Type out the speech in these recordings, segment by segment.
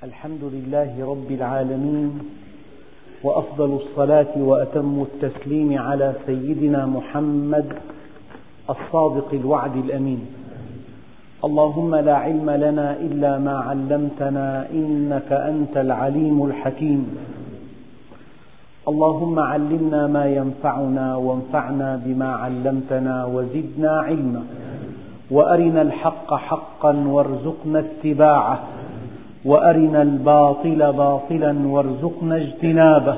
الحمد لله رب العالمين، وأفضل الصلاة وأتم التسليم على سيدنا محمد الصادق الوعد الأمين. اللهم لا علم لنا إلا ما علمتنا إنك أنت العليم الحكيم. اللهم علمنا ما ينفعنا وانفعنا بما علمتنا وزدنا علما، وأرنا الحق حقا وارزقنا اتباعه، وأرنا الباطل باطلا وارزقنا اجتنابه،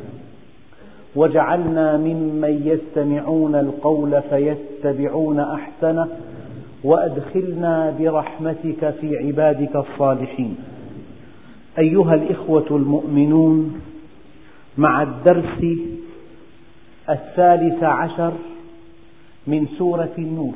واجعلنا ممن يستمعون القول فيتبعون أحسنه، وأدخلنا برحمتك في عبادك الصالحين. أيها الإخوة المؤمنون، مع الدرس 13 من سورة النور.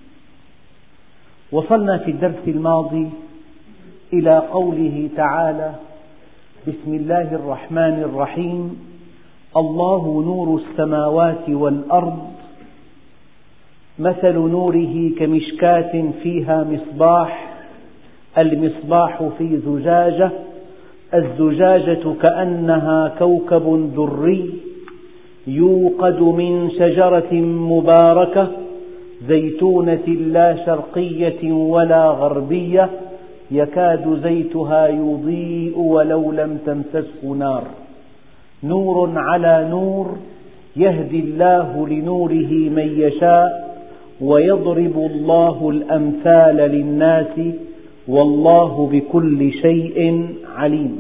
وصلنا في الدرس الماضي إلى قوله تعالى: بسم الله الرحمن الرحيم، الله نور السماوات والأرض، مثل نوره كمشكاة فيها مصباح، المصباح في زجاجة، الزجاجة كأنها كوكب دري يوقد من شجرة مباركة زيتونة لا شرقية ولا غربية يكاد زيتها يضيء ولو لم تمسسه نار، نور على نور يهدي الله لنوره من يشاء، ويضرب الله الأمثال للناس والله بكل شيء عليم.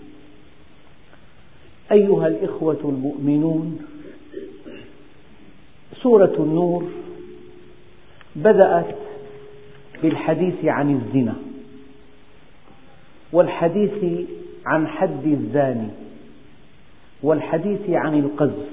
أيها الإخوة المؤمنون، سورة النور بدأت بالحديث عن الزنا، والحديث عن حد الزاني، والحديث عن القذف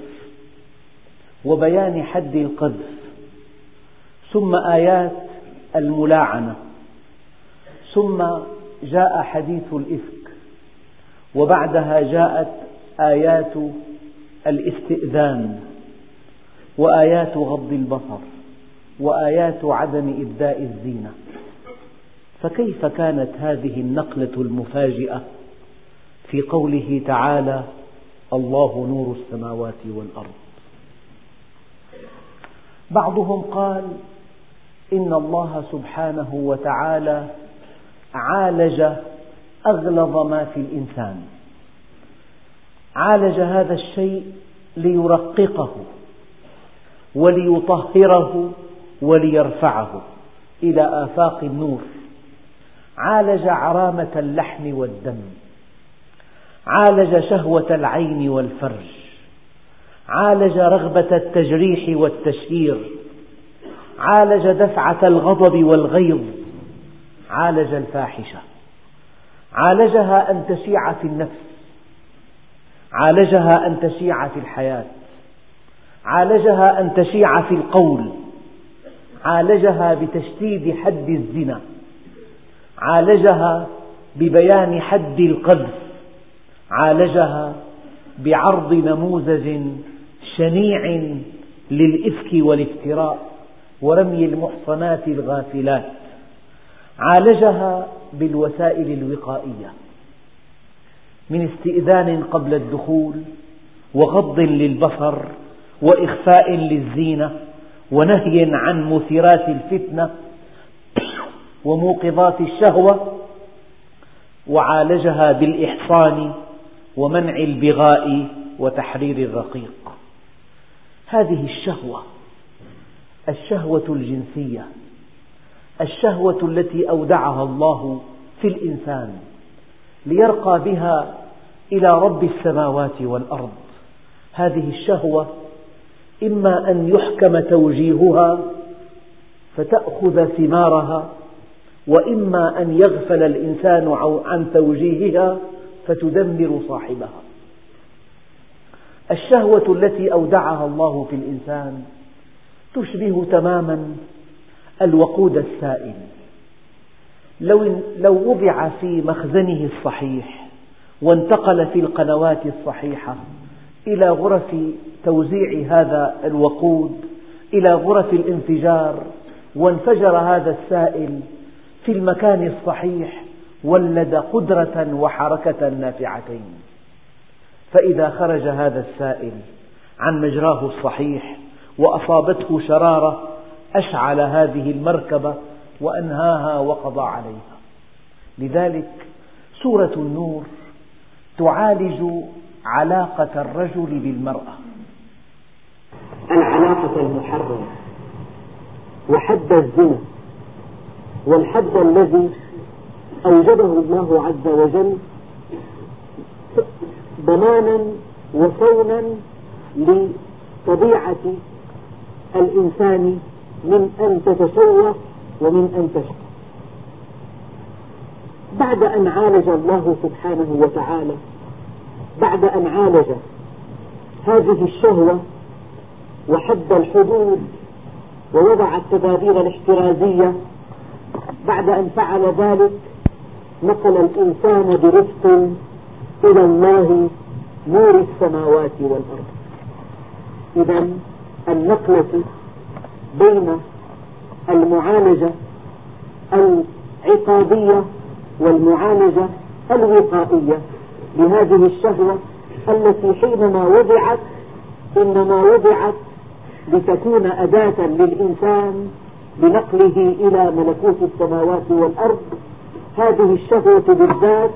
وبيان حد القذف، ثم آيات الملاعنة، ثم جاء حديث الإفك، وبعدها جاءت آيات الاستئذان، وآيات غض البصر، وآيات عدم إبداء الزينة. فكيف كانت هذه النقلة المفاجئة في قوله تعالى: الله نور السماوات والأرض؟ بعضهم قال إن الله سبحانه وتعالى عالج أغلظ ما في الإنسان، عالج هذا الشيء ليرققه وليطهره وليرفعه إلى آفاق النور، عالج عرامة اللحم والدم، عالج شهوة العين والفرج، عالج رغبة التجريح والتشهير، عالج دفعة الغضب والغيظ، عالج الفاحشة، عالجها أن تشيع في النفس، عالجها أن تشيع في الحياة، عالجها أن تشيع في القول، عالجها بتشديد حد الزنا، عالجها ببيان حد القذف، عالجها بعرض نموذج شنيع للإفك والافتراء ورمي المحصنات الغافلات، عالجها بالوسائل الوقائية من استئذان قبل الدخول، وغض للبصر، وإخفاء للزينة، ونهي عن مثيرات الفتنة وموقظات الشهوة، وعالجها بالإحصان ومنع البغاء وتحرير الرقيق. هذه الشهوة الجنسية، الشهوة التي أودعها الله في الإنسان ليرقى بها إلى رب السماوات والأرض، هذه الشهوة إما أن يحكم توجيهها فتأخذ ثمارها، وإما أن يغفل الإنسان عن توجيهها فتدمر صاحبها. الشهوة التي أودعها الله في الإنسان تشبه تماما الوقود السائل، لو وضع في مخزنه الصحيح وانتقل في القنوات الصحيحة إلى غرف توزيع هذا الوقود، إلى غرف الانفجار، وانفجر هذا السائل في المكان الصحيح ولد قدرة وحركة نافعتين، فإذا خرج هذا السائل عن مجراه الصحيح وأصابته شرارة أشعل هذه المركبة وأنهاها وقضى عليها. لذلك سورة النور تعالج علاقة الرجل بالمرأة، العلاقة المحرمة وحد الزنا، والحد الذي أوجبه الله عز وجل ضمانا وصونا لطبيعة الإنسان من أن تتشوه ومن أن تشقى. بعد أن عالج الله سبحانه وتعالى، بعد أن عالج هذه الشهوة وحد الحدود ووضع التدابير الاحترازية، بعد أن فعل ذلك نقل الإنسان برفق إلى الله نور السماوات والأرض. إذن النقلة بين المعالجة العقابية والمعالجة الوقائية لهذه الشهوة التي حينما وضعت إنما وضعت لتكون أداة للإنسان بنقله إلى ملكوت السماوات والأرض. هذه الشهوة بالذات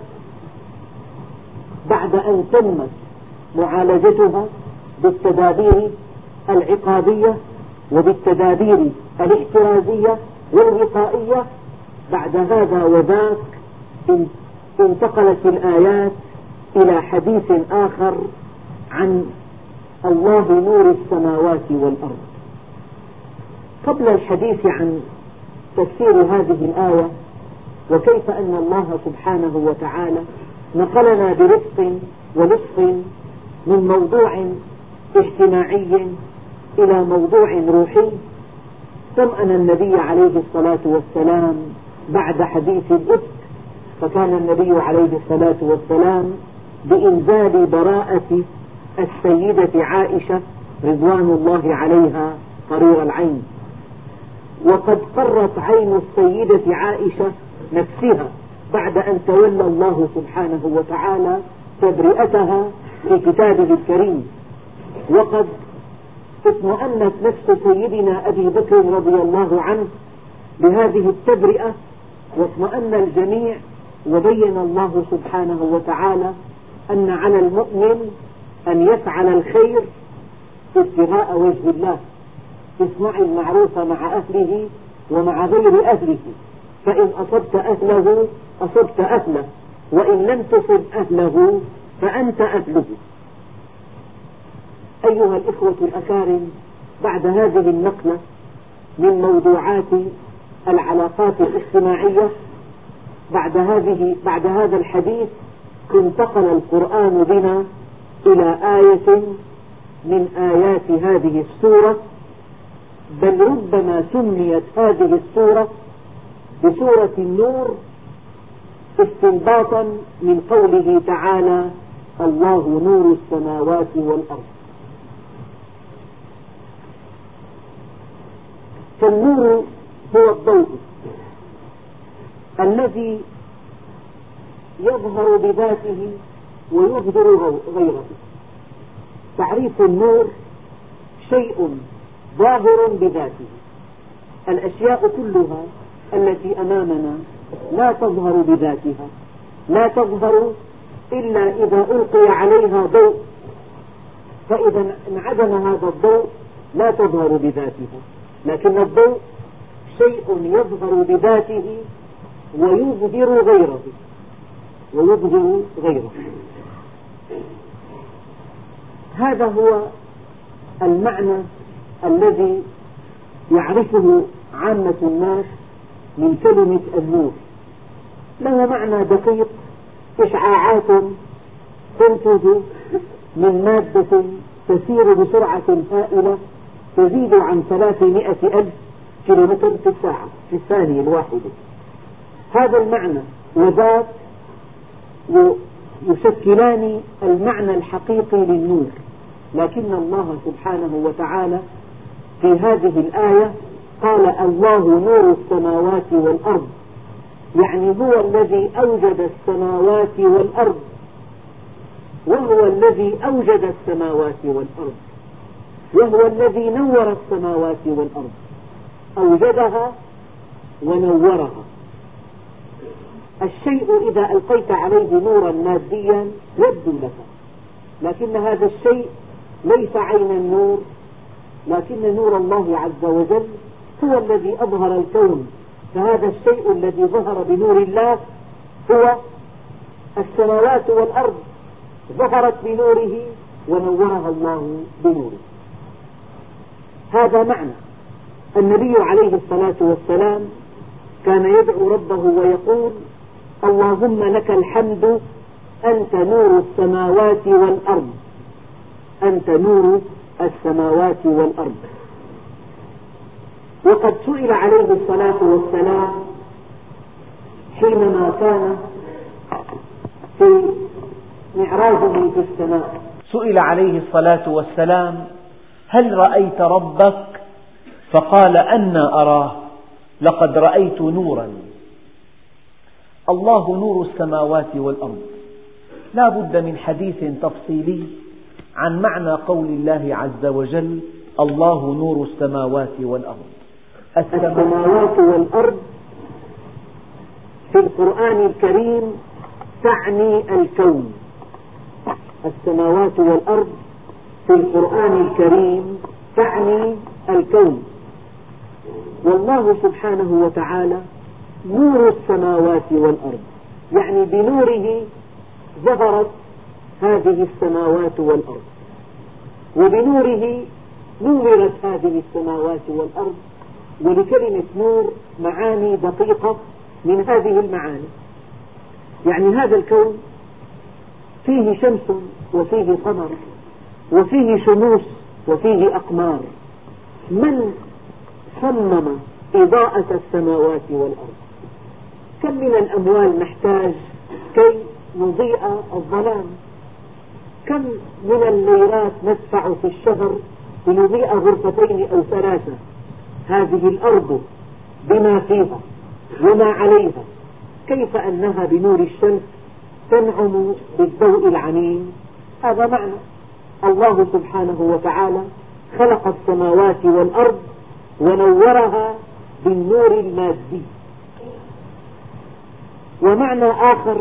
بعد أن تمت معالجتها بالتدابير العقابية وبالتدابير الاحترازية والوقائية، بعد هذا وذاك انتقلت الآيات إلى حديث آخر عن الله نور السماوات والأرض. قبل الحديث عن تفسير هذه الآية وكيف أن الله سبحانه وتعالى نقلنا برفق ولطف من موضوع اجتماعي إلى موضوع روحي، طمأن النبي عليه الصلاة والسلام بعد حديث الإفك، فكان النبي عليه الصلاة والسلام بإنزال براءة السيدة عائشة رضوان الله عليها قرير العين، وقد قرت عين السيدة عائشة نفسها بعد أن تولى الله سبحانه وتعالى تبرئتها في كتابه الكريم، وقد اطمأنت نفس سيدنا أبي بكر رضي الله عنه بهذه التبرئة، واطمأن الجميع، وبين الله سبحانه وتعالى أن على المؤمن أن يفعل الخير ابتغاء وجه الله، اصنع المعروف مع أهله ومع غير أهله، فإن أصبت أهله أصبت أهله، وإن لم تصب أهله فأنت أهله. أيها الإخوة الأكارم، بعد هذه النقلة من موضوعات العلاقات الاجتماعية، بعد هذا الحديث انتقل القرآن بنا إلى آية من آيات هذه السورة، بل ربما سميت هذه السورة بسورة النور استنباطا من قوله تعالى الله نور السماوات والأرض. فالنور هو الضوء الذي يظهر بذاته ويظهر غيره. تعريف النور شيء ظاهر بذاته، الأشياء كلها التي أمامنا لا تظهر بذاتها، لا تظهر إلا إذا ألقي عليها ضوء، فإذا انعدم هذا الضوء لا تظهر بذاتها، لكن الضوء شيء يظهر بذاته ويظهر غيره. هذا هو المعنى الذي يعرفه عامة الناس من كلمة النور. له معنى دقيق، إشعاعات تنتج من مادة تسير بسرعة هائلة تزيد عن 300,000 كيلومتر في الساعة في الثانية الواحدة. هذا المعنى وذاك يشكلان المعنى الحقيقي للنور، لكن الله سبحانه وتعالى في هذه الآية قال الله نور السماوات والأرض، يعني هو الذي أوجد السماوات والأرض، وهو الذي أوجد السماوات والأرض، وهو الذي نور السماوات والأرض، أوجدها ونورها. الشيء إذا ألقيت عليه نورا ماديا يبدو لك، لكن هذا الشيء ليس عين النور، لكن نور الله عز وجل هو الذي أظهر الكون. فهذا الشيء الذي ظهر بنور الله هو السماوات والأرض، ظهرت بنوره ونورها الله بنوره. هذا معنى. النبي عليه الصلاة والسلام كان يدعو ربه ويقول: اللهم لك الحمد أنت نور السماوات والأرض، أنت نور السماوات والأرض. وقد سئل عليه الصلاة والسلام حينما كان في معراجه في السماء، سئل عليه الصلاة والسلام: هل رأيت ربك؟ فقال: أنى أراه؟ لقد رأيت نورا. الله نور السماوات والأرض. لا بد من حديث تفصيلي عن معنى قول الله عز وجل: الله نور السماوات والأرض. السماوات والأرض في القرآن الكريم تعني الكون. السماوات والأرض في القرآن الكريم تعني الكون. والله سبحانه وتعالى نور السماوات والأرض، يعني بنوره ظهرت هذه السماوات والأرض، وبنوره نورت هذه السماوات والأرض. ولكلمة نور معاني دقيقة من هذه المعاني. يعني هذا الكون فيه شمس وفيه قمر وفيه شموس وفيه أقمار. من صمم إضاءة السماوات والأرض؟ كم من الأموال نحتاج كي نضيء الظلام؟ كم من الليرات ندفع في الشهر لنضيء غرفتين أو ثلاثة؟ هذه الأرض بما فيها وما عليها كيف أنها بنور الشمس تنعم بالضوء العميم. هذا معنى. الله سبحانه وتعالى خلق السماوات والأرض ونورها بالنور المادي. ومعنى آخر: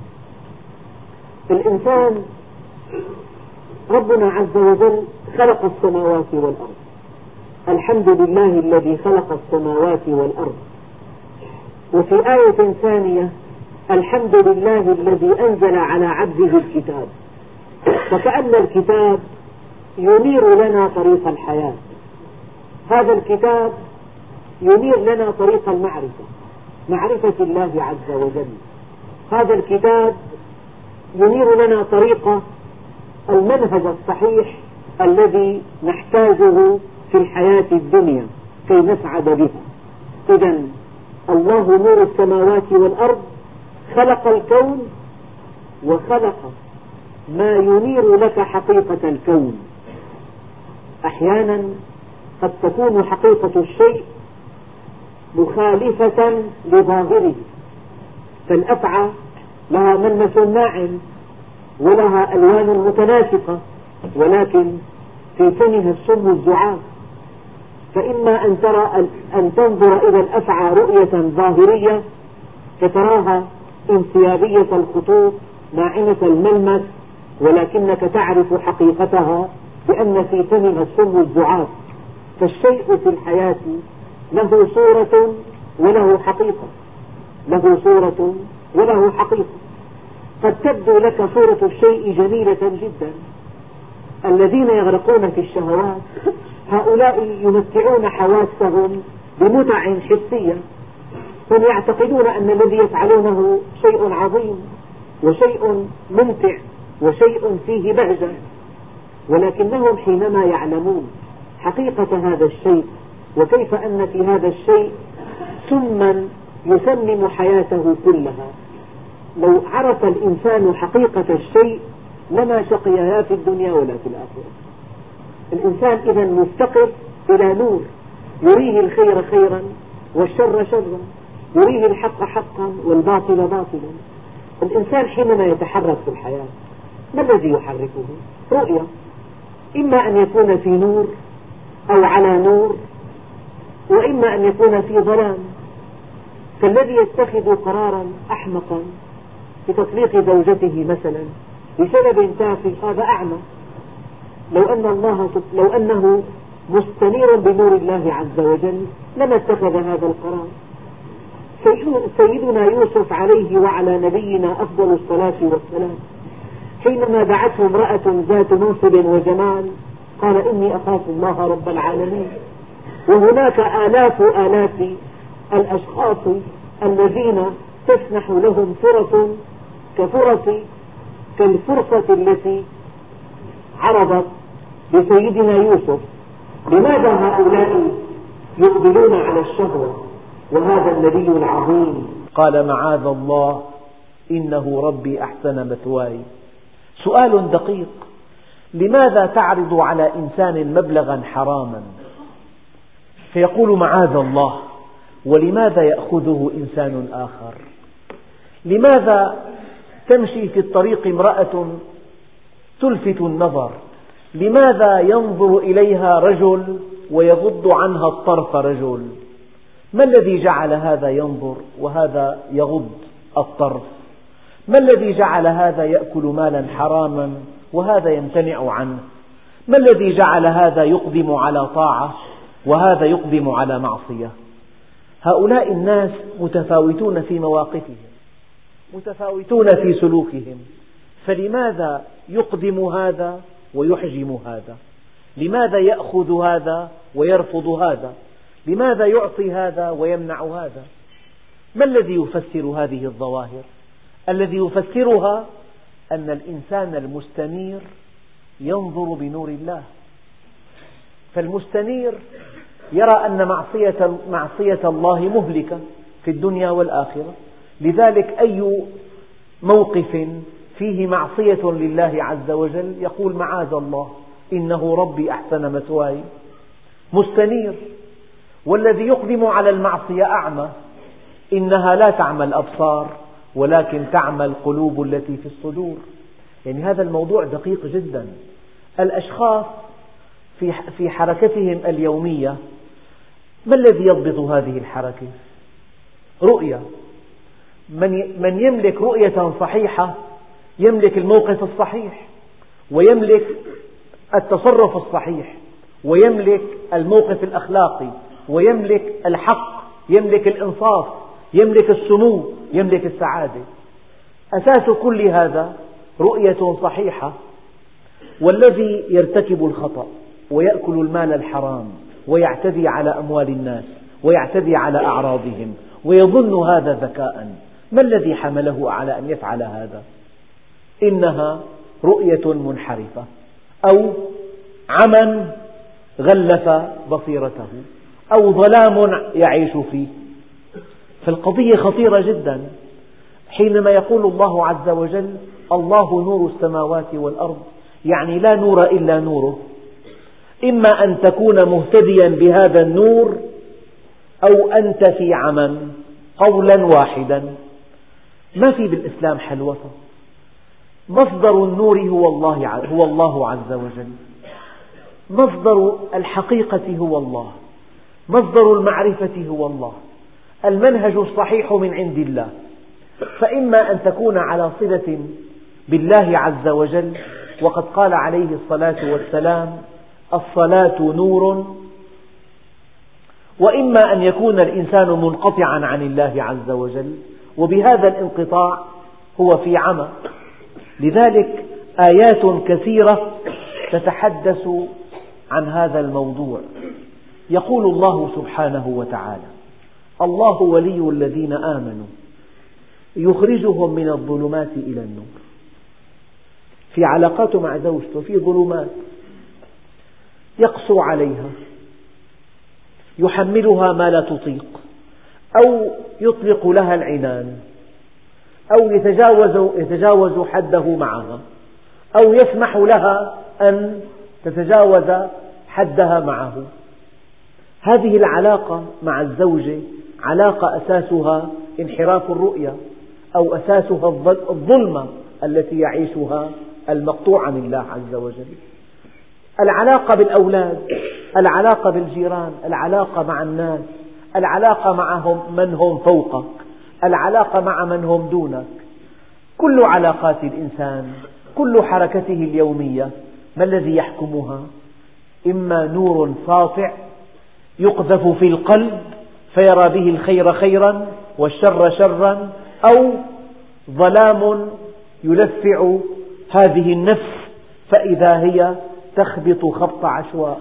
الإنسان ربنا عز وجل خلق السماوات والأرض. الحمد لله الذي خلق السماوات والأرض. وفي آية ثانية: الحمد لله الذي أنزل على عبده الكتاب. فكأن الكتاب ينير لنا طريق الحياة. هذا الكتاب ينير لنا طريق المعرفة، معرفة الله عز وجل. هذا الكتاب ينير لنا طريق المنهج الصحيح الذي نحتاجه في الحياة الدنيا كي نسعد بها. إذن الله نور السماوات والأرض، خلق الكون وخلق ما ينير لك حقيقة الكون. أحيانا قد تكون حقيقة الشيء مخالفة لظاهره، فالأفعى لها ملمس ناعم ولها ألوان متناسقة، ولكن في فمها السم الزعاف. فإما أن تنظر إلى الأفعى رؤية ظاهرية فتراها انسيابية الخطوط ناعمة الملمس، ولكنك تعرف حقيقتها بأن في فمها السم الزعاف. فالشيء في الحياة له صورة وله حقيقة، له صورة وله حقيقة. قد تبدو لك صورة الشيء جميلة جدا. الذين يغرقون في الشهوات هؤلاء يمتعون حواسهم بمتع حسية، هم يعتقدون أن الذي يفعلونه شيء عظيم وشيء ممتع وشيء فيه بهجة، ولكنهم حينما يعلمون حقيقة هذا الشيء وكيف أن في هذا الشيء سما يسمم حياته كلها. لو عرف الإنسان حقيقة الشيء لما شقي لا في الدنيا ولا في الآخرة. الإنسان إذا مفتقر إلى نور يريه الخير خيرا والشر شرا. يريه الحق حقا والباطل باطلا. الإنسان حينما يتحرك في الحياة ما الذي يحركه؟ رؤية، إما أن يكون في نور أو على نور، وإما أن يكون في ظلام. فالذي يتخذ قرارا أحمقا بتطليق زوجته مثلا بسبب تافه هذا أعمى. لو أنه مستنير بنور الله عز وجل لما اتخذ هذا القرار. سيدنا يوسف عليه وعلى نبينا أفضل الصلاة والسلام حينما دعته امرأة ذات منصب وجمال قال إني أخاف الله رب العالمين. وهناك آلاف الأشخاص الذين تسنح لهم فرص كالفرصة التي عرضت لسيدنا يوسف. لماذا هؤلاء يقبلون على الشهوة وهذا النبي العظيم قال معاذ الله إنه ربي أحسن مثواي؟ سؤال دقيق، لماذا تعرض على إنسان مبلغا حراما فيقول معاذ الله؟ ولماذا يأخذه إنسان آخر؟ لماذا تمشي في الطريق امرأة تلفت النظر؟ لماذا ينظر إليها رجل ويغض عنها الطرف رجل؟ ما الذي جعل هذا ينظر وهذا يغض الطرف؟ ما الذي جعل هذا يأكل مالا حراما وهذا يمتنع عنه؟ ما الذي جعل هذا يقدم على طاعة وهذا يقدم على معصية؟ هؤلاء الناس متفاوتون في مواقفهم، متفاوتون في سلوكهم، فلماذا يقدم هذا ويحجم هذا؟ لماذا يأخذ هذا ويرفض هذا؟ لماذا يعطي هذا ويمنع هذا؟ ما الذي يفسر هذه الظواهر؟ الذي يفسرها أن الإنسان المستنير ينظر بنور الله. فالمستنير يرى أن معصية الله مهلكة في الدنيا والآخرة، لذلك أي موقف فيه معصية لله عز وجل يقول معاذ الله إنه ربي أحسن مثواي. مستنير. والذي يقدم على المعصية أعمى، إنها لا تعمى الأبصار ولكن تعمى القلوب التي في الصدور. يعني هذا الموضوع دقيق جدا. الأشخاص في حركتهم اليومية ما الذي يضبط هذه الحركة؟ رؤية. من يملك رؤية صحيحة يملك الموقف الصحيح، ويملك التصرف الصحيح، ويملك الموقف الأخلاقي، ويملك الحق، يملك الإنصاف، يملك السمو، يملك السعادة. أساس كل هذا رؤية صحيحة. والذي يرتكب الخطأ ويأكل المال الحرام ويعتدي على أموال الناس ويعتدي على أعراضهم ويظن هذا ذكاء، ما الذي حمله على أن يفعل هذا؟ إنها رؤية منحرفة أو عمى غلف بصيرته أو ظلام يعيش فيه. فالقضية خطيرة جدا. حينما يقول الله عز وجل الله نور السماوات والأرض، يعني لا نور إلا نوره. إما أن تكون مهتديا بهذا النور أو أنت في عمى، قولا واحدا. ما في بالإسلام حل وسط. مصدر النور هو الله عز وجل. مصدر الحقيقة هو الله. مصدر المعرفة هو الله. المنهج الصحيح من عند الله. فإما أن تكون على صلة بالله عز وجل، وقد قال عليه الصلاة والسلام الصلاة نور، وإما أن يكون الإنسان منقطعا عن الله عز وجل، وبهذا الانقطاع هو في عمى. لذلك آيات كثيرة تتحدث عن هذا الموضوع. يقول الله سبحانه وتعالى الله ولي الذين آمنوا يخرجهم من الظلمات إلى النور. في علاقاته مع زوجته في ظلمات، يقسو عليها، يحملها ما لا تطيق، أو يطلق لها العنان، أو يتجاوز حده معها، أو يسمح لها أن تتجاوز حدها معه. هذه العلاقة مع الزوجة علاقة أساسها انحراف الرؤية، أو أساسها الظلمة التي يعيشها المقطوع عن الله عز وجل. العلاقة بالأولاد، العلاقة بالجيران، العلاقة مع الناس، العلاقة مع من هم فوقك، العلاقة مع من هم دونك، كل علاقات الإنسان، كل حركته اليومية، ما الذي يحكمها؟ إما نور ساطع يقذف في القلب فيرى به الخير خيرا والشر شرا، أو ظلام يلفع هذه النفس فإذا هي تخبط خبط عشواء.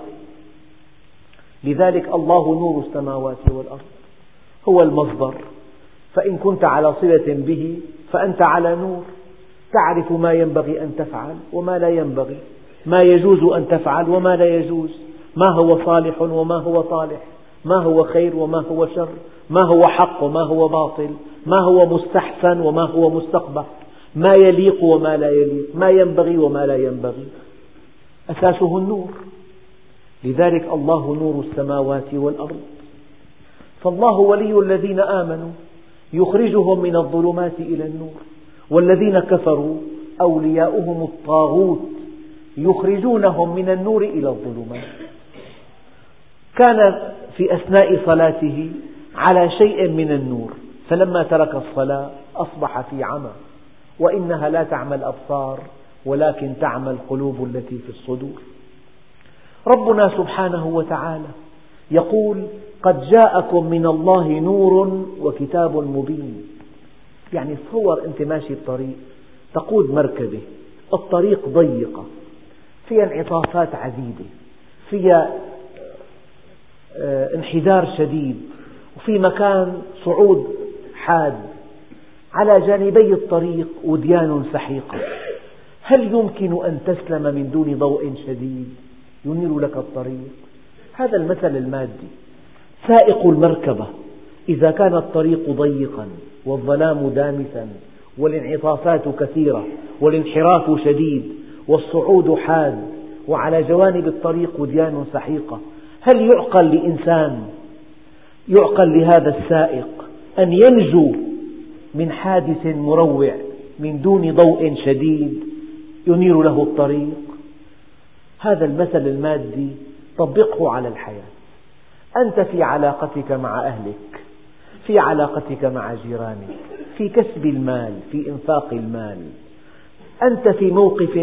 لذلك الله نور السماوات والأرض، هو المصدر، فإن كنت على صلة به فأنت على نور، تعرف ما ينبغي أن تفعل وما لا ينبغي، ما يجوز أن تفعل وما لا يجوز، ما هو صالح وما هو طالح، ما هو خير وما هو شر، ما هو حق وما هو باطل، ما هو مستحسن وما هو مستقبح، ما يليق وما لا يليق، ما ينبغي وما لا ينبغي، أساسه النور. لذلك الله نور السماوات والأرض. فالله ولي الذين آمنوا يخرجهم من الظلمات إلى النور، والذين كفروا أولياؤهم الطاغوت يخرجونهم من النور إلى الظلمات. كان في أثناء صلاته على شيء من النور، فلما ترك الصلاة أصبح في عمى، وإنها لا تعمى الأبصار ولكن تعمى القلوب التي في الصدور. ربنا سبحانه وتعالى يقول: قد جاءكم من الله نور وكتاب مبين. يعني تصور أنت ماشي بطريق، تقود مركبة، الطريق ضيقة، فيها انعطافات عديدة، فيها انحدار شديد، وفي مكان صعود حاد، على جانبي الطريق وديان سحيقة. هل يمكن أن تسلم من دون ضوء شديد ينير لك الطريق؟ هذا المثل المادي. سائق المركبة إذا كان الطريق ضيقا والظلام دامسا والانعطافات كثيرة والانحراف شديد والصعود حاد وعلى جوانب الطريق وديان سحيقة، هل يعقل لهذا السائق أن ينجو من حادث مروع من دون ضوء شديد ينير له الطريق؟ هذا المثل المادي طبقه على الحياة. أنت في علاقتك مع أهلك، في علاقتك مع جيرانك، في كسب المال، في إنفاق المال، أنت في موقف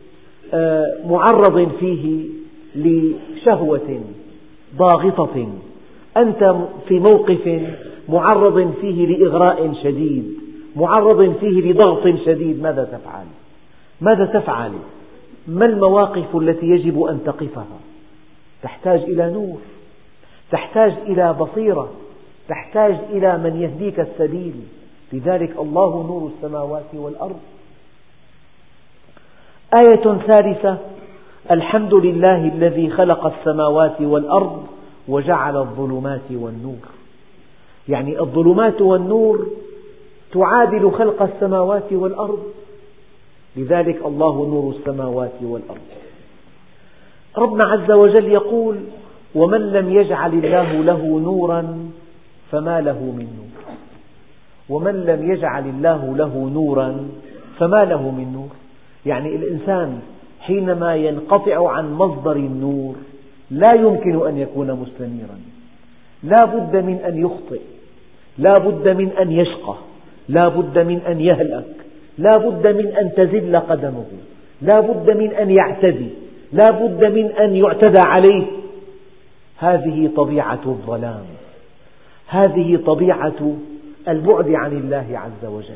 معرض فيه لشهوة ضاغطة، أنت في موقف معرض فيه لإغراء شديد، معرض فيه لضغط شديد، ماذا تفعل؟ ماذا تفعل؟ ما المواقف التي يجب أن تقفها؟ تحتاج إلى نور، تحتاج إلى بصيرة، تحتاج إلى من يهديك السبيل. لذلك الله نور السماوات والأرض. آية ثالثة: الحمد لله الذي خلق السماوات والأرض وجعل الظلمات والنور. يعني الظلمات والنور تعادل خلق السماوات والأرض، لذلك الله نور السماوات والأرض. ربنا عز وجل يقول: ومن لم يجعل الله له نورا فما له من نور. ومن لم يجعل الله له نورا فما له من نور. يعني الإنسان حينما ينقطع عن مصدر النور لا يمكن أن يكون مستنيرا، لا بد من أن يخطئ، لا بد من أن يشقى، لا بد من أن يهلك، لا بد من أن تزل قدمه، لا بد من أن يعتدي، لا بد من أن يعتدى عليه. هذه طبيعة الظلام، هذه طبيعة البعد عن الله عز وجل.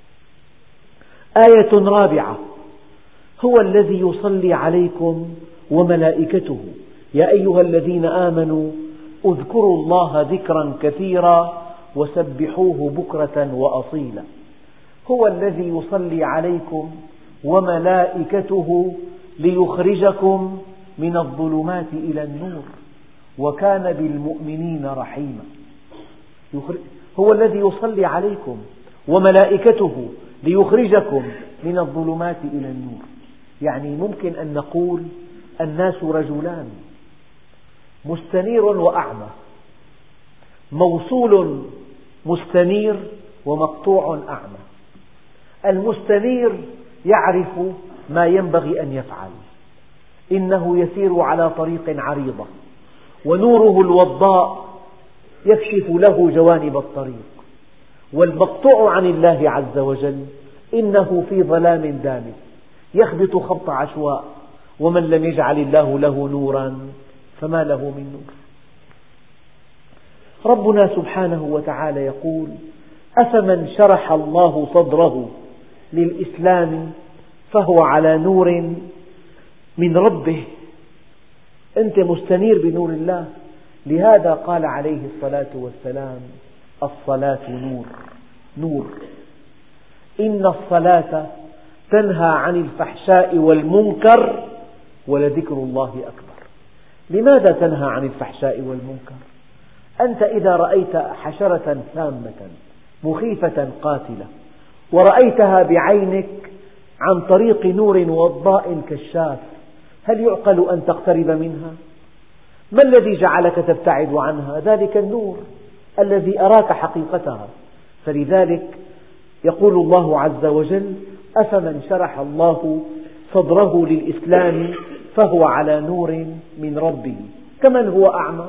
آية رابعة: هو الذي يصلي عليكم وملائكته يا أيها الذين آمنوا اذكروا الله ذكرا كثيرا وسبحوه بكرة وأصيلا. هو الذي يصلي عليكم وملائكته ليخرجكم من الظلمات إلى النور وكان بالمؤمنين رحيما. هو الذي يصلي عليكم وملائكته ليخرجكم من الظلمات إلى النور. يعني ممكن أن نقول الناس رجلان، مستنير وأعمى، موصول مستنير ومقطوع أعمى. المستنير يعرف ما ينبغي أن يفعل، إنه يسير على طريق عريضة، ونوره الوضاء يكشف له جوانب الطريق. والمقطوع عن الله عز وجل إنه في ظلام دامس يخبط خبط عشواء، ومن لم يجعل الله له نورا فما له من نور. ربنا سبحانه وتعالى يقول: أفمن شرح الله صدره للإسلام فهو على نور من ربه. أنت مستنير بنور الله. لهذا قال عليه الصلاة والسلام: الصلاة نور. نور. إن الصلاة تنهى عن الفحشاء والمنكر ولذكر الله أكبر. لماذا تنهى عن الفحشاء والمنكر؟ أنت إذا رأيت حشرة سامة مخيفة قاتلة ورأيتها بعينك عن طريق نور وضاء كشاف، هل يعقل أن تقترب منها؟ ما الذي جعلك تبتعد عنها؟ ذلك النور الذي أراك حقيقتها. فلذلك يقول الله عز وجل: أفمن شرح الله صدره للإسلام فهو على نور من ربه كمن هو أعمى.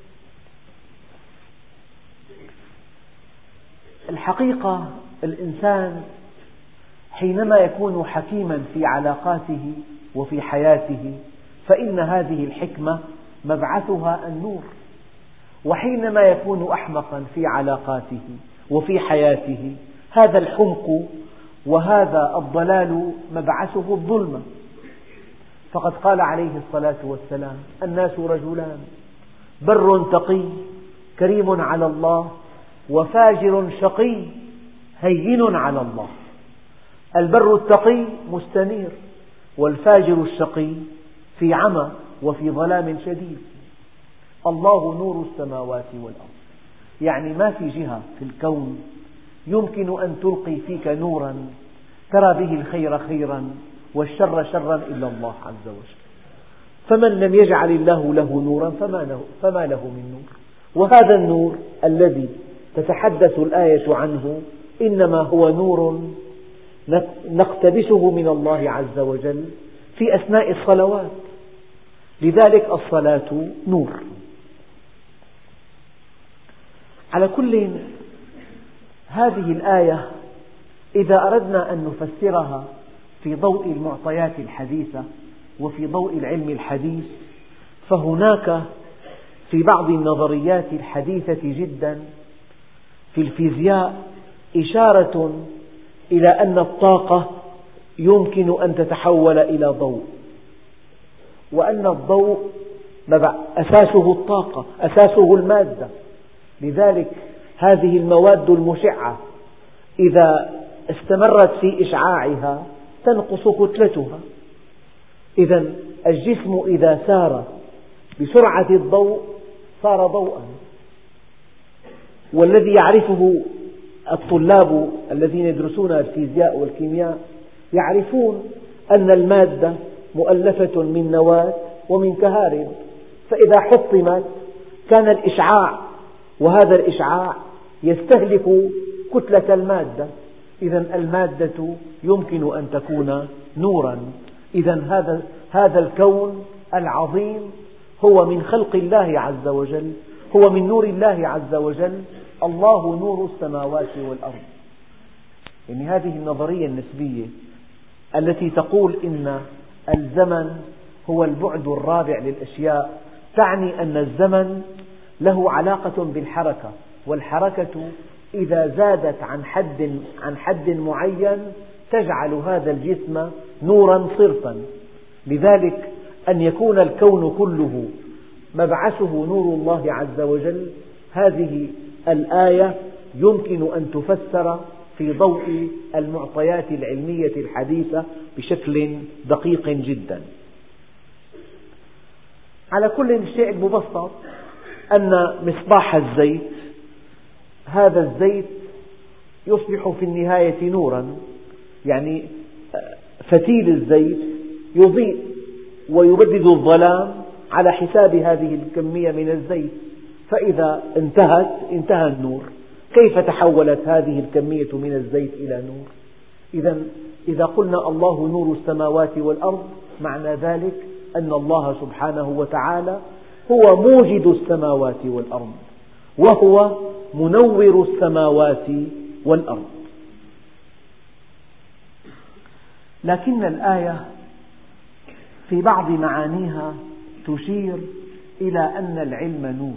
الحقيقة الإنسان حينما يكون حكيما في علاقاته وفي حياته فإن هذه الحكمة مبعثها النور، وحينما يكون أحمقا في علاقاته وفي حياته هذا الحمق وهذا الضلال مبعثه الظلمة. فقد قال عليه الصلاة والسلام: الناس رجلان، بر تقي كريم على الله، وفاجر شقي هين على الله. البر التقي مستنير، والفاجر الشقي في عمى وفي ظلام شديد. الله نور السماوات والأرض، يعني ما في جهة في الكون يمكن أن تلقي فيك نورا ترى به الخير خيرا والشر شرا إلا الله عز وجل. فمن لم يجعل الله له نورا فما له من نور. وهذا النور الذي تتحدث الآية عنه إنما هو نور نقتبسه من الله عز وجل في أثناء الصلوات. لذلك الصلاة نور. على كل، هذه الآية إذا أردنا أن نفسرها في ضوء المعطيات الحديثة وفي ضوء العلم الحديث، فهناك في بعض النظريات الحديثة جدا في الفيزياء إشارة إلى أن الطاقة يمكن أن تتحول إلى ضوء، وأن الضوء أساسه الطاقة، أساسه المادة. لذلك هذه المواد المشعة إذا استمرت في إشعاعها تنقص كتلتها. إذا الجسم إذا سار بسرعة الضوء صار ضوءا. والذي يعرفه الطلاب الذين يدرسون الفيزياء والكيمياء يعرفون أن المادة مؤلفة من نواة ومن كهارب، فإذا حطمت كان الإشعاع، وهذا الإشعاع يستهلك كتلة المادة. إذا المادة يمكن أن تكون نورا. إذا هذا الكون العظيم هو من خلق الله عز وجل، هو من نور الله عز وجل. الله نور السماوات والأرض. يعني هذه النظرية النسبية التي تقول إن الزمن هو البعد الرابع للأشياء تعني أن الزمن له علاقة بالحركة، والحركة إذا زادت عن حد معين تجعل هذا الجسم نورا صرفا. لذلك أن يكون الكون كله مبعثه نور الله عز وجل، هذه الآية يمكن أن تفسر في ضوء المعطيات العلمية الحديثة بشكل دقيق جدا. على كل الشيء المبسط أن مصباح الزيت، هذا الزيت يصبح في النهاية نورا، يعني فتيل الزيت يضيء ويبدد الظلام على حساب هذه الكمية من الزيت. فإذا انتهى النور. كيف تحولت هذه الكمية من الزيت إلى نور؟ إذا قلنا الله نور السماوات والأرض، معنى ذلك أن الله سبحانه وتعالى هو موجد السماوات والأرض، وهو منور السماوات والأرض. لكن الآية في بعض معانيها تشير إلى أن العلم نور.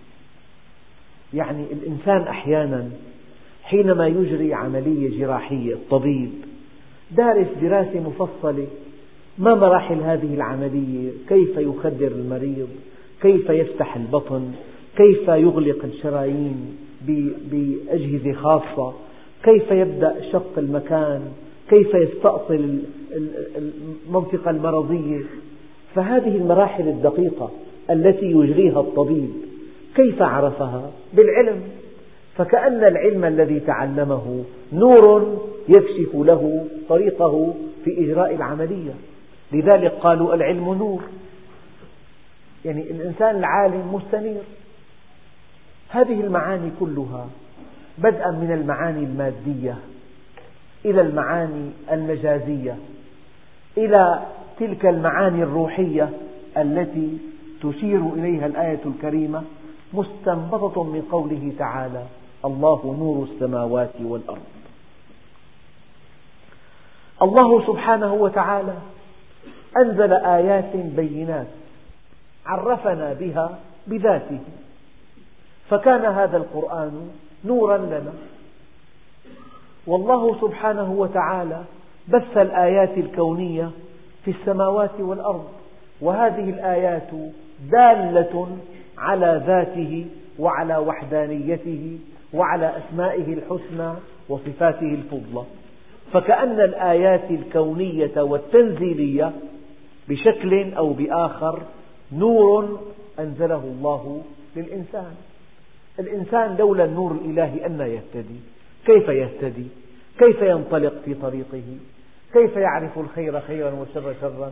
يعني الإنسان أحيانا حينما يجري عملية جراحية، الطبيب دارس دراسة مفصلة ما مراحل هذه العملية، كيف يخدر المريض، كيف يفتح البطن، كيف يغلق الشرايين بأجهزة خاصة، كيف يبدأ شق المكان، كيف يستأصل المنطقة المرضية. فهذه المراحل الدقيقة التي يجريها الطبيب كيف عرفها؟ بالعلم. فكأن العلم الذي تعلمه نور يكشف له طريقه في إجراء العملية. لذلك قالوا العلم نور، يعني الإنسان العالم مستنير. هذه المعاني كلها بدءا من المعاني المادية إلى المعاني المجازية إلى تلك المعاني الروحية التي تشير إليها الآية الكريمة، مستنبطة من قوله تعالى: الله نور السماوات والأرض. الله سبحانه وتعالى أنزل آيات بينات عرفنا بها بذاته، فكان هذا القرآن نورا لنا. والله سبحانه وتعالى بث الآيات الكونية في السماوات والأرض، وهذه الآيات دالة على ذاته وعلى وحدانيته وعلى أسمائه الحسنى وصفاته الفضلى. فكأن الآيات الكونية والتنزيلية بشكل أو بآخر نور أنزله الله للإنسان. الإنسان لولا النور الإلهي أنى يهتدي؟ كيف يهتدي؟ كيف ينطلق في طريقه؟ كيف يعرف الخير خيرا والشر شرا؟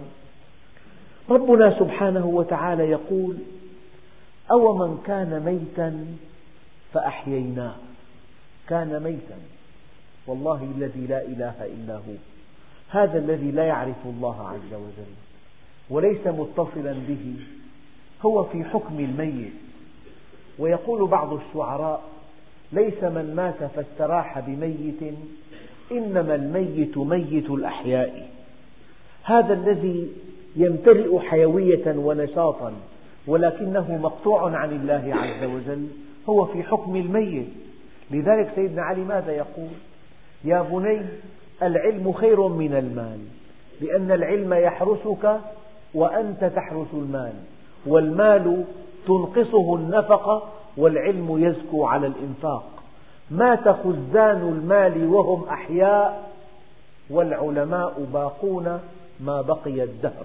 ربنا سبحانه وتعالى يقول: أومن كان ميتا فأحييناه. كان ميتا، والله الذي لا إله إلا هو، هذا الذي لا يعرف الله عز وجل وليس متصلا به، هو في حكم الميت. ويقول بعض الشعراء: ليس من مات فاستراح بميت، إنما الميت ميت الأحياء. هذا الذي يمتلئ حيوية ونشاطا ولكنه مقطوع عن الله عز وجل هو في حكم الميت. لذلك سيدنا علي ماذا يقول؟ يا بني العلم خير من المال، لأن العلم يحرسك وأنت تحرس المال، والمال تنقصه النفقة والعلم يزكو على الإنفاق. مات خزان المال وهم أحياء، والعلماء باقون ما بقي الدهر.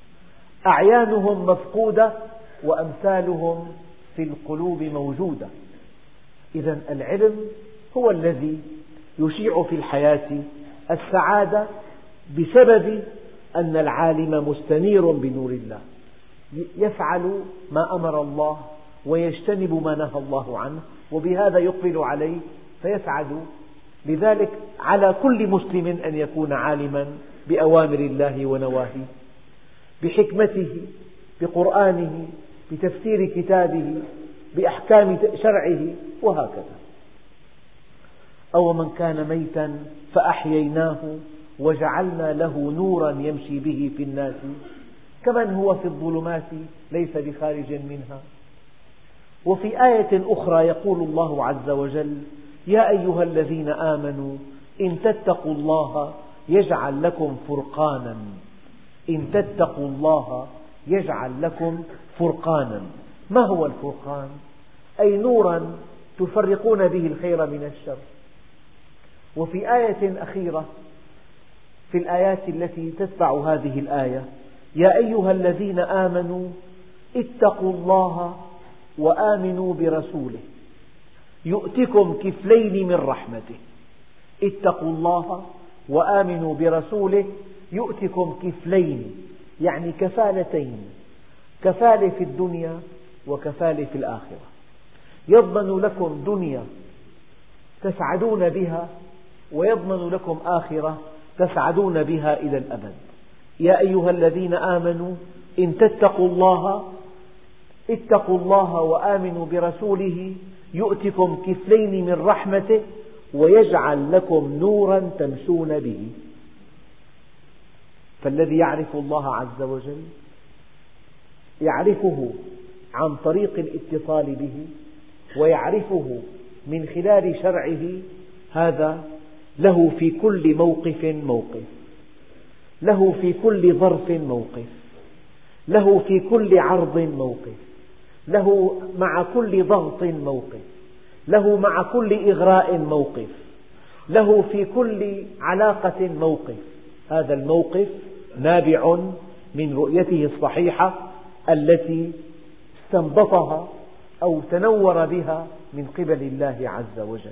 أعيانهم مفقودة وأمثالهم في القلوب موجودة. إذن العلم هو الذي يشيع في الحياة السعادة بسبب أن العالم مستنير بنور الله، يفعل ما أمر الله ويجتنب ما نهى الله عنه، وبهذا يقبل عليه فيسعد. لذلك على كل مسلم أن يكون عالما بأوامر الله ونواهيه، بحكمته، بقرآنه، بتفسير كتابه، بأحكام شرعه، وهكذا. أو من كان ميتا فأحييناه وجعلنا له نورا يمشي به في الناس كمن هو في الظلمات ليس بخارج منها. وفي آية أخرى يقول الله عز وجل: يا أيها الذين آمنوا إن تتقوا الله يجعل لكم فرقانا. إن تتقوا الله يجعل لكم فرقانا. ما هو الفرقان؟ أي نورا تفرقون به الخير من الشر. وفي آية أخيرة في الآيات التي تتبع هذه الآية: يا أيها الذين آمنوا اتقوا الله وآمنوا برسوله يؤتكم كفلين من رحمته. اتقوا الله وآمنوا برسوله يؤتكم كفلين، يعني كفالتين، كفالة في الدنيا وكفالة في الآخرة. يضمن لكم دنيا تسعدون بها، ويضمن لكم آخرة تسعدون بها إلى الأبد. يا أيها الذين آمنوا إن تتقوا الله وآمنوا برسوله يؤتكم كفلين من رحمته ويجعل لكم نورا تمشون به. فالذي يعرف الله عز وجل يعرفه عن طريق الاتصال به، ويعرفه من خلال شرعه، هذا له في كل موقف موقف، له في كل ظرف موقف، له في كل عرض موقف، له مع كل ضغط موقف، له مع كل إغراء موقف، له في كل علاقة موقف. هذا الموقف نابع من رؤيته الصحيحة التي استنبطها أو تنور بها من قبل الله عز وجل.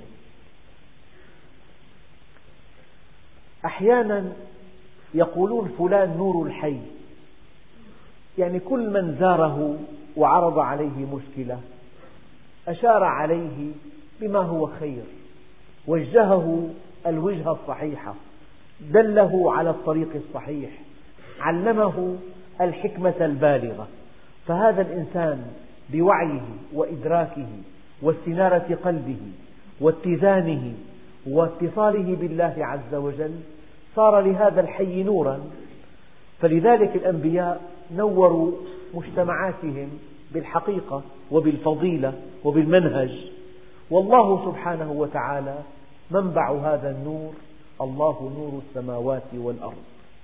أحيانا يقولون فلان نور الحي، يعني كل من زاره وعرض عليه مشكلة أشار عليه بما هو خير، وجهه الوجهة الصحيحة، دله على الطريق الصحيح، علمه الحكمة البالغة. فهذا الإنسان بوعيه وإدراكه واستنارة قلبه واتزانه واتصاله بالله عز وجل صار لهذا الحي نورا. فلذلك الأنبياء نوروا مجتمعاتهم بالحقيقة وبالفضيلة وبالمنهج، والله سبحانه وتعالى منبع هذا النور، الله نور السماوات والأرض.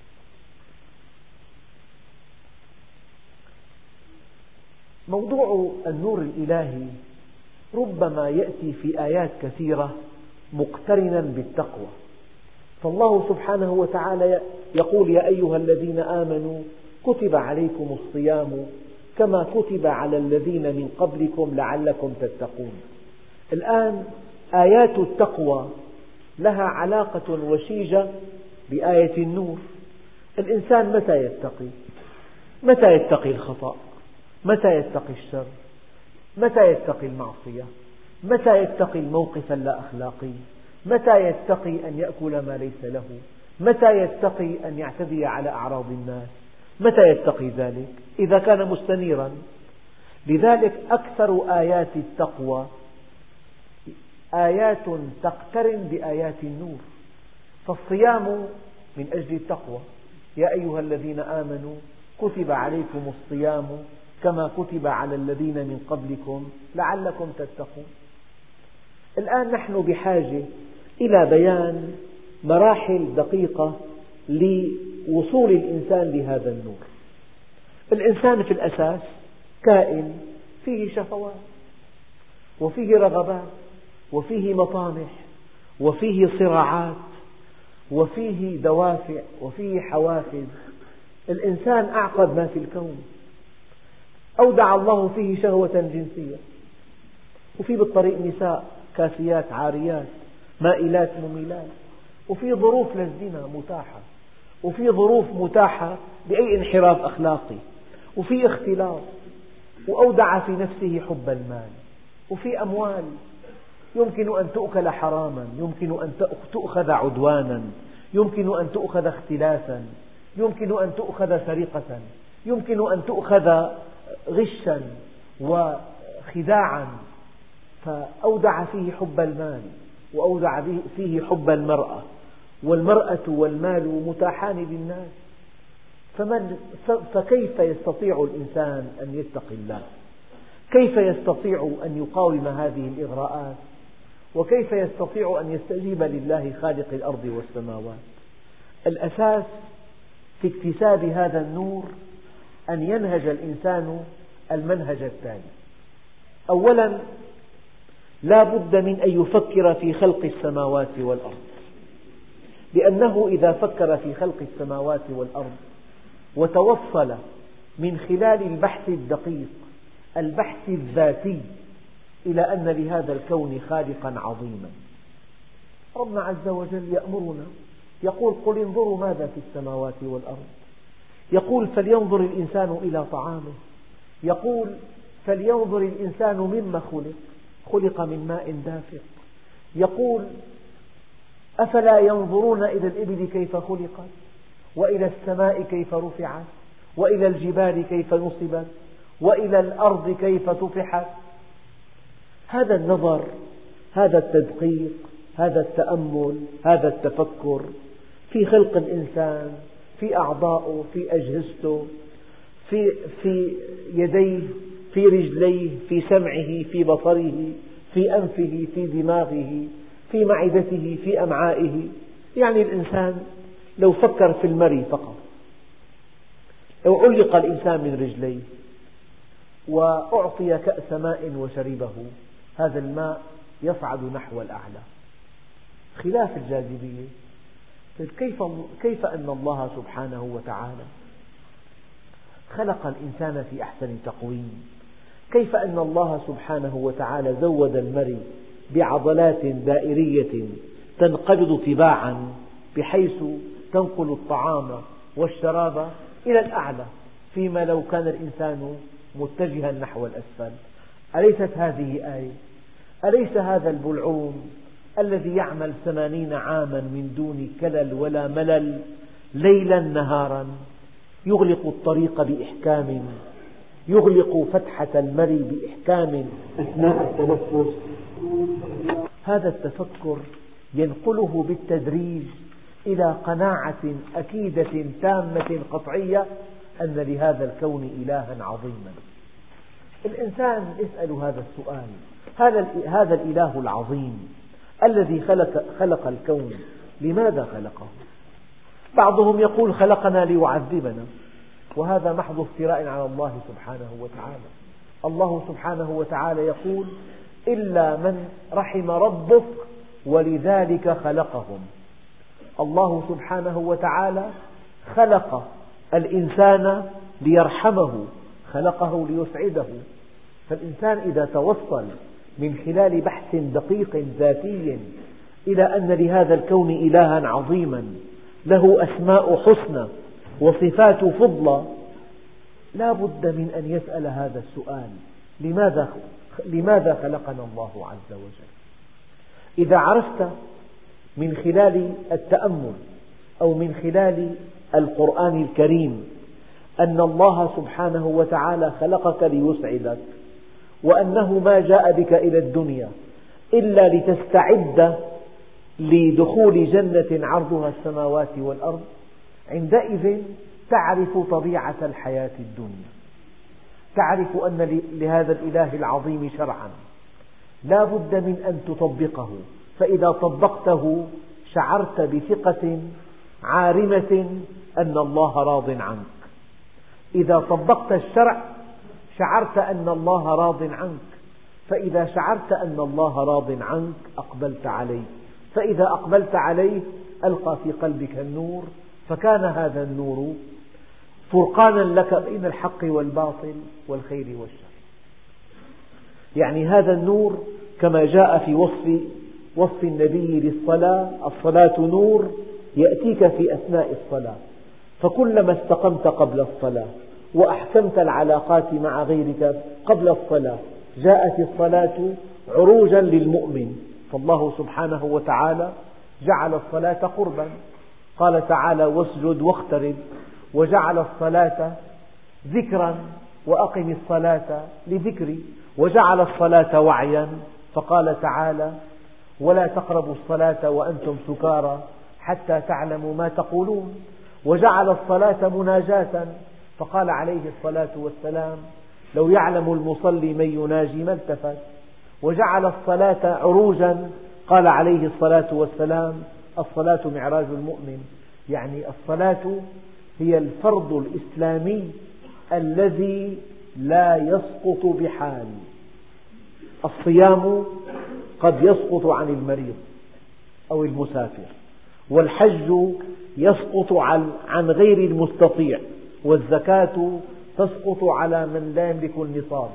موضوع النور الإلهي ربما يأتي في آيات كثيرة مقترنا بالتقوى. فالله سبحانه وتعالى يقول: يا أيها الذين آمنوا كتب عليكم الصيام كما كتب على الذين من قبلكم لعلكم تتقون. الآن آيات التقوى لها علاقة وشيجة بآية النور. الإنسان متى يتقي؟ متى يتقي الخطأ؟ متى يتقي الشر؟ متى يتقي المعصية؟ متى يتقي الموقف اللا أخلاقي؟ متى يتقي أن يأكل ما ليس له؟ متى يتقي أن يعتدي على أعراض الناس؟ متى يتقي ذلك؟ إذا كان مستنيرا. لذلك أكثر آيات التقوى آيات تقترن بآيات النور. فالصيام من أجل التقوى: يا أيها الذين آمنوا كتب عليكم الصيام كما كتب على الذين من قبلكم لعلكم تتقون. الآن نحن بحاجة إلى بيان مراحل دقيقة لوصول الإنسان لهذا النور. الإنسان في الأساس كائن فيه شهوات وفيه رغبات وفيه مطامح وفيه صراعات وفيه دوافع وفيه حوافز. الإنسان أعقد ما في الكون. أودع الله فيه شهوة جنسية، وفي بالطريق نساء كاسيات عاريات مائلات مميلات، وفي ظروف للزنا متاحة، وفي ظروف متاحة لأي انحراف أخلاقي، وفي اختلاط، وأودع في نفسه حب المال، وفي أموال يمكن أن تؤكل حراما، يمكن أن تؤخذ عدوانا، يمكن أن تؤخذ اختلاسا، يمكن أن تؤخذ سرقة، يمكن أن تؤخذ غشا وخداعا. فأودع فيه حب المال، وأودع فيه حب المرأة، والمرأة والمال متاحان للناس. فكيف يستطيع الإنسان أن يتقي الله؟ كيف يستطيع أن يقاوم هذه الإغراءات؟ وكيف يستطيع أن يستجيب لله خالق الأرض والسماوات؟ الأساس في اكتساب هذا النور أن ينهج الإنسان المنهج التالي. أولا، لا بد من أن يفكر في خلق السماوات والأرض، لأنه إذا فكر في خلق السماوات والأرض وتوصل من خلال البحث الدقيق البحث الذاتي إلى أن لهذا الكون خالقا عظيما. ربنا عز وجل يأمرنا يقول: قل انظروا ماذا في السماوات والأرض. يقول: فلينظر الإنسان إلى طعامه. يقول: فلينظر الإنسان مما خلق. خلق من ماء دافق. يقول: أفلا ينظرون إلى الإبل كيف خلقت، وإلى السماء كيف رفعت، وإلى الجبال كيف نصبت، وإلى الأرض كيف طفحت. هذا النظر، هذا التدقيق، هذا التأمل، هذا التفكر في خلق الإنسان، في أعضائه، في أجهزته، في يديه، في رجليه، في سمعه، في بصره، في أنفه، في دماغه، في معدته، في أمعائه. يعني الإنسان لو فكر في المري فقط، لو علق الإنسان من رجليه وأعطي كأس ماء وشربه، هذا الماء يصعد نحو الأعلى خلاف الجاذبية. كيف أن الله سبحانه وتعالى خلق الإنسان في أحسن تقويم؟ كيف أن الله سبحانه وتعالى زود المري بعضلات دائرية تنقبض تباعا بحيث تنقل الطعام والشراب إلى الأعلى، فيما لو كان الإنسان متجها نحو الأسفل؟ أليست هذه آية؟ أليس هذا البلعوم الذي يعمل 80 عاما من دون كلل ولا ملل ليلا نهارا، يغلق الطريق بإحكام، يغلق فتحة المري بإحكام أثناء التنفس؟ هذا التفكر ينقله بالتدريج إلى قناعة أكيدة تامة قطعية أن لهذا الكون إلها عظيما. الإنسان يسأل هذا السؤال: هذا الإله العظيم الذي خلق الكون لماذا خلقه؟ بعضهم يقول: خلقنا ليعذبنا، وهذا محض افتراء على الله سبحانه وتعالى. الله سبحانه وتعالى يقول: إلا من رحم ربك ولذلك خلقهم. الله سبحانه وتعالى خلق الإنسان ليرحمه، خلقه ليسعده. فالإنسان إذا توصل من خلال بحث دقيق ذاتي إلى أن لهذا الكون إلها عظيما له أسماء حسنى وصفات فضلى، لا بد من أن يسأل هذا السؤال: لماذا خلقنا الله عز وجل؟ إذا عرفت من خلال التأمل أو من خلال القرآن الكريم أن الله سبحانه وتعالى خلقك ليسعدك، وأنه ما جاء بك إلى الدنيا إلا لتستعد لدخول جنة عرضها السماوات والأرض، عندئذ تعرف طبيعة الحياة الدنيا، تعرف أن لهذا الإله العظيم شرعا لا بد من أن تطبقه. فإذا طبقته شعرت بثقة عارمة أن الله راض عنك. إذا طبقت الشرع شعرت أن الله راض عنك، فإذا شعرت أن الله راض عنك أقبلت عليه، فإذا أقبلت عليه ألقى في قلبك النور، فكان هذا النور فرقانا لك بين الحق والباطل والخير والشر. يعني هذا النور كما جاء في وصف النبي للصلاة: الصلاة نور يأتيك في أثناء الصلاة، فكلما استقمت قبل الصلاة وأحكمت العلاقات مع غيرك قبل الصلاة جاءت الصلاة عروجا للمؤمن. فالله سبحانه وتعالى جعل الصلاة قربا، قال تعالى: واسجد واقترب، وجعل الصلاة ذكرا، وأقم الصلاة لذكري، وجعل الصلاة وعيا، فقال تعالى: ولا تقربوا الصلاة وأنتم سكارى حتى تعلموا ما تقولون، وجعل الصلاة مناجاة، فقال عليه الصلاة والسلام: لو يعلم المصلي من يناجي ما التفت، وجعل الصلاة عروجا، قال عليه الصلاة والسلام: الصلاة معراج المؤمن. يعني الصلاة هي الفرض الإسلامي الذي لا يسقط بحال. الصيام قد يسقط عن المريض أو المسافر، والحج يسقط عن غير المستطيع، والزكاة تسقط على من لا يملك النصاب،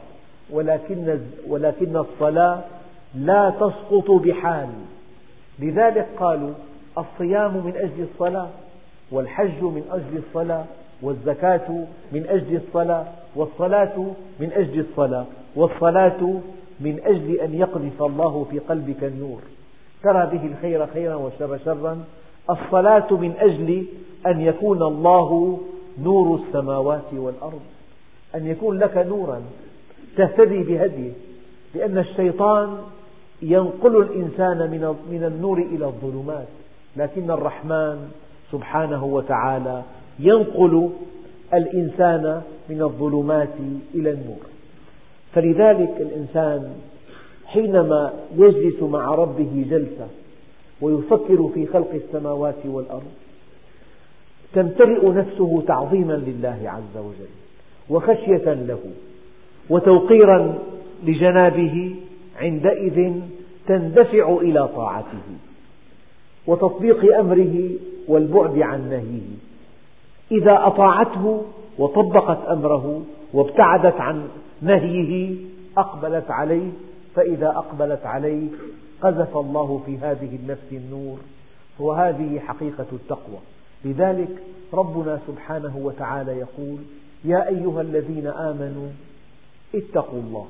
ولكن الصلاة لا تسقط بحال. لذلك قالوا: الصيام من أجل الصلاة، والحج من أجل الصلاة، والزكاة من أجل الصلاة، والصلاة من أجل الصلاة، والصلاة من أجل أن يقذف الله في قلبك النور، ترى به الخير خيرا والشر شرا. الصلاة من أجل أن يكون الله نور السماوات والأرض، أن يكون لك نورا تهتدي بهديه، لأن الشيطان ينقل الإنسان من النور إلى الظلمات، لكن الرحمن سبحانه وتعالى ينقل الإنسان من الظلمات إلى النور. فلذلك الإنسان حينما يجلس مع ربه جلسة ويفكر في خلق السماوات والأرض تمتلئ نفسه تعظيما لله عز وجل وخشية له وتوقيرا لجنابه، عندئذ تندفع إلى طاعته وتطبيق أمره والبعد عن نهيه. إذا أطاعته وطبقت أمره وابتعدت عن نهيه أقبلت عليه، فإذا أقبلت عليه قذف الله في هذه النفس النور، وهذه حقيقة التقوى. لذلك ربنا سبحانه وتعالى يقول: يا أيها الذين آمنوا اتقوا الله.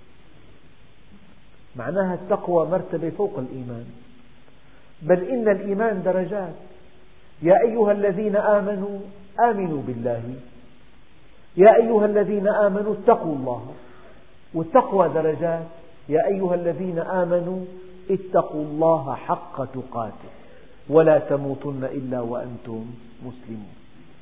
معناها التقوى مرتبة فوق الإيمان، بل إن الإيمان درجات. يا أيها الذين آمنوا آمنوا بالله، يا أيها الذين آمنوا اتقوا الله، والتقوى درجات. يا أيها الذين آمنوا اتقوا الله حق تقاته ولا تموتن إلا وأنتم مسلمون.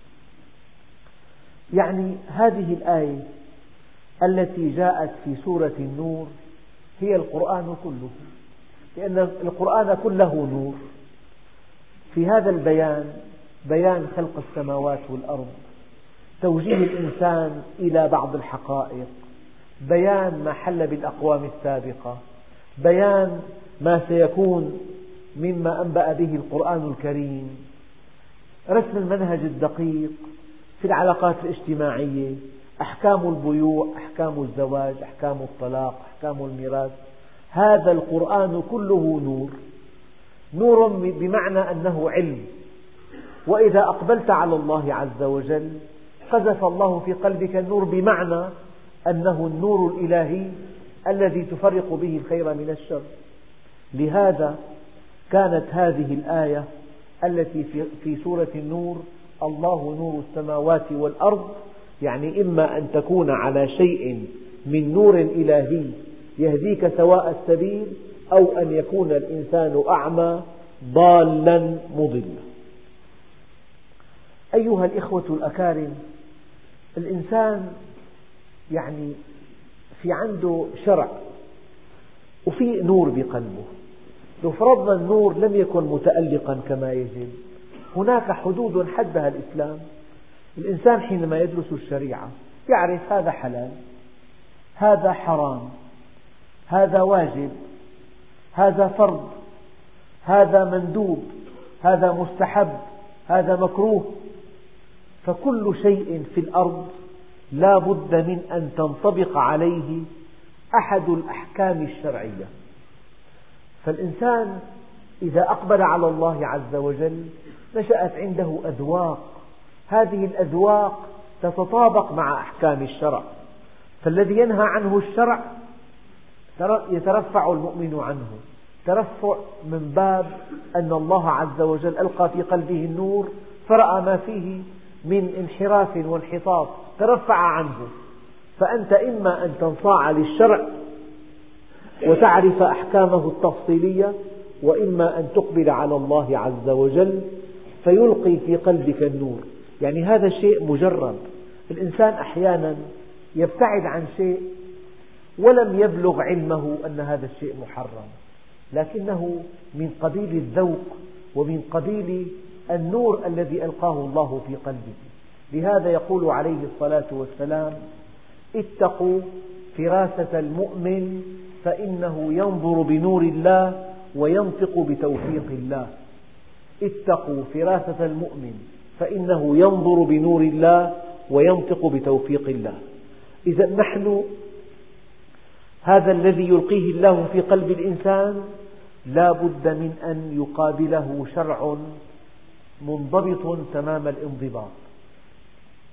يعني هذه الآية التي جاءت في سورة النور هي القرآن كله، لأن القرآن كله نور. في هذا البيان بيان خلق السماوات والأرض، توجيه الإنسان إلى بعض الحقائق، بيان ما حل بالأقوام السابقة، بيان ما سيكون مما أنبأ به القرآن الكريم، رسم المنهج الدقيق في العلاقات الاجتماعية، أحكام البيوع، أحكام الزواج، أحكام الطلاق، أحكام الميراث. هذا القرآن كله نور، نور بمعنى أنه علم. وإذا أقبلت على الله عز وجل قذف الله في قلبك النور، بمعنى أنه النور الإلهي الذي تفرق به الخير من الشر. لهذا كانت هذه الآية التي في سورة النور: الله نور السماوات والأرض، يعني إما أن تكون على شيء من نور إلهي يهديك سواء السبيل، أو أن يكون الإنسان أعمى ضالا مضلا. أيها الإخوة الأكارم، الإنسان يعني في عنده شرع وفي نور بقلبه. لو فرضنا النور لم يكن متألقا كما يجب، هناك حدود حدها الإسلام. الإنسان حينما يدرس الشريعة يعرف هذا حلال، هذا حرام، هذا واجب، هذا فرض، هذا مندوب، هذا مستحب، هذا مكروه. فكل شيء في الأرض لا بد من أن تنطبق عليه أحد الأحكام الشرعية. فالإنسان إذا أقبل على الله عز وجل نشأت عنده أذواق، هذه الأذواق تتطابق مع أحكام الشرع، فالذي ينهى عنه الشرع يترفع المؤمن عنه، ترفع من باب أن الله عز وجل ألقى في قلبه النور فرأى ما فيه من انحراف وانحطاط ترفع عنه. فأنت إما أن تنصاع للشرع وتعرف أحكامه التفصيلية، وإما أن تقبل على الله عز وجل فيلقي في قلبك النور. يعني هذا شيء مجرب. الإنسان أحيانا يبتعد عن شيء ولم يبلغ علمه أن هذا الشيء محرم، لكنه من قبيل الذوق ومن قبيل النور الذي ألقاه الله في قلبه. لهذا يقول عليه الصلاة والسلام: اتقوا فراسة المؤمن فإنه ينظر بنور الله وينطق بتوفيق الله. اتقوا فراسة المؤمن فإنه ينظر بنور الله وينطق بتوفيق الله. إذا نحن هذا الذي يلقيه الله في قلب الإنسان لا بد من أن يقابله شرع منضبط تمام الانضباط.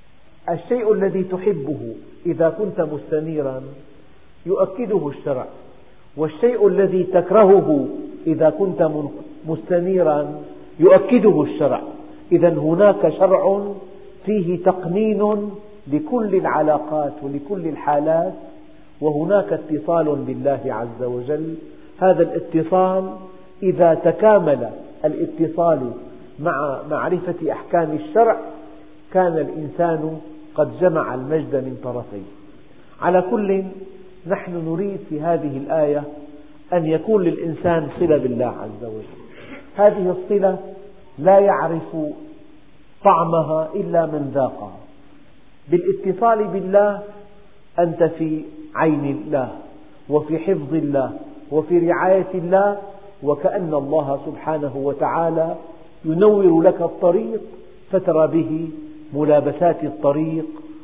الشيء الذي تحبه إذا كنت مستنيرا يؤكده الشرع، والشيء الذي تكرهه إذا كنت مستنيرا يؤكده الشرع. إذا هناك شرع فيه تقنين لكل العلاقات ولكل الحالات، وهناك اتصال بالله عز وجل. هذا الاتصال إذا تكامل الاتصال مع معرفة أحكام الشرع كان الإنسان قد جمع المجد من طرفين. على كل، نحن نريد في هذه الآية أن يكون للإنسان صلة بالله عز وجل. هذه الصلة لا يعرف طعمها إلا من ذاقها. بالاتصال بالله أنت في عين الله وفي حفظ الله وفي رعاية الله، وكأن الله سبحانه وتعالى ينور لك الطريق فترى به ملابسات الطريق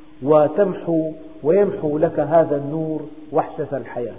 ويمحو لك هذا النور وحشة الحياة.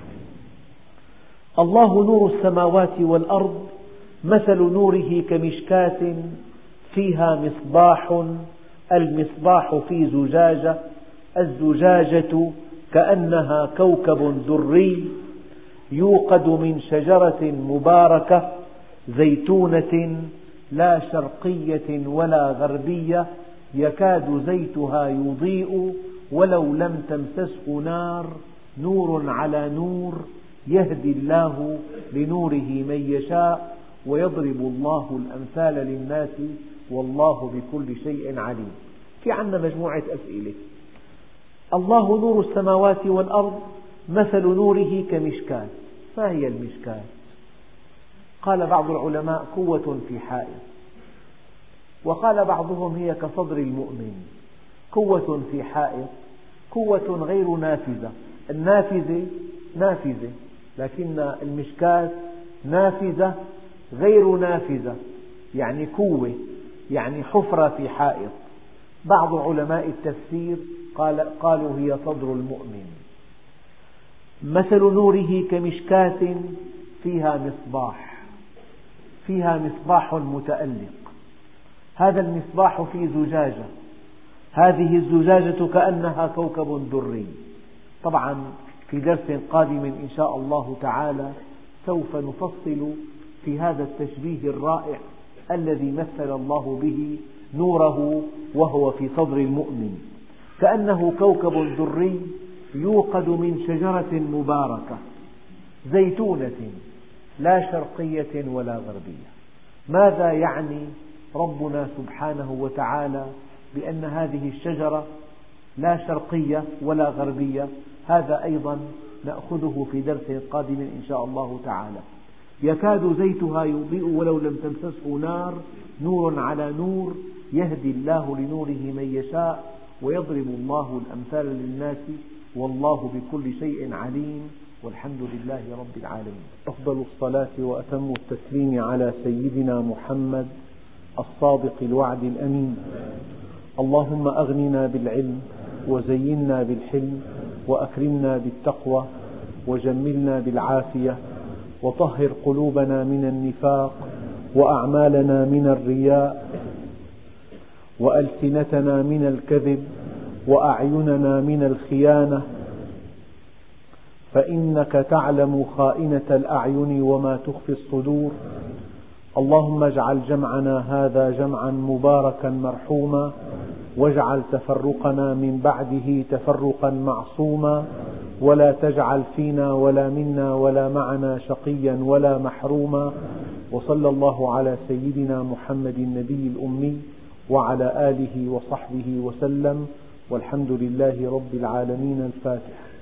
الله نور السماوات والأرض مثل نوره كمشكاة فيها مصباح، المصباح في زجاجة، الزجاجة كأنها كوكب دري يوقد من شجرة مباركة زيتونة لا شرقية ولا غربية يكاد زيتها يضيء ولو لم تمسسه نار، نور على نور يهدي الله لنوره من يشاء ويضرب الله الأمثال للناس والله بكل شيء عليم. في عندنا مجموعة أسئلة. الله نور السماوات والأرض مثل نوره كمشكاة. ما هي المشكاة؟ قال بعض العلماء قوة في حائط، وقال بعضهم هي كصدر المؤمن. قوة في حائط، قوة غير نافذة. النافذة نافذة، لكن المشكاة نافذة غير نافذة، يعني قوة، يعني حفرة في حائط. بعض علماء التفسير قالوا هي صدر المؤمن. مثل نوره كمشكاة فيها مصباح متألق. هذا المصباح في زجاجة، هذه الزجاجة كأنها كوكب دري. طبعا في درس قادم إن شاء الله تعالى سوف نفصل في هذا التشبيه الرائع الذي مثل الله به نوره وهو في صدر المؤمن، كأنه كوكب دري يوقد من شجرة مباركة زيتونة لا شرقية ولا غربية. ماذا يعني ربنا سبحانه وتعالى بأن هذه الشجرة لا شرقية ولا غربية؟ هذا أيضا نأخذه في درس قادم إن شاء الله تعالى. يكاد زيتها يضيء ولو لم تمسسه نار، نور على نور يهدي الله لنوره من يشاء ويضرب الله الأمثال للناس والله بكل شيء عليم والحمد لله رب العالمين. أفضل الصلاة وأتم التسليم على سيدنا محمد الصادق الوعد الأمين. اللهم أغننا بالعلم وزينا بالحلم وأكرمنا بالتقوى وجملنا بالعافية وطهر قلوبنا من النفاق وأعمالنا من الرياء وألسنتنا من الكذب وأعيننا من الخيانة، فإنك تعلم خائنة الأعين وما تخفي الصدور. اللهم اجعل جمعنا هذا جمعا مباركا مرحوما، واجعل تفرقنا من بعده تفرقا معصوما، ولا تجعل فينا ولا منا ولا معنا شقيا ولا محروما. وصلى الله على سيدنا محمد النبي الأمي وعلى آله وصحبه وسلم، والحمد لله رب العالمين. الفاتحة.